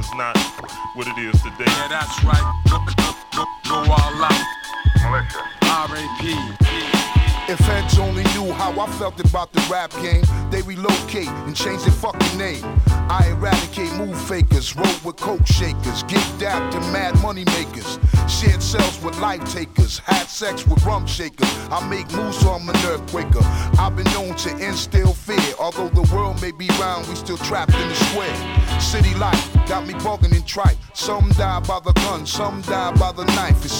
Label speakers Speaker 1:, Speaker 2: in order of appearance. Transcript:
Speaker 1: is not what it is today.
Speaker 2: Yeah, that's right. Go all out.
Speaker 3: Militia.
Speaker 2: R.A.P.
Speaker 4: If heads only knew how I felt about the rap game, they relocate and change their fucking name. I eradicate move fakers, roll with coke shakers, get dapped to mad money makers, shared cells with life takers, had sex with rum shakers. I make moves so I'm an earthquaker. I've been known to instill fear. Although the world may be round, we still trapped in the square. City life got me bugging and tripe. Some die by the gun, some die by the knife. It's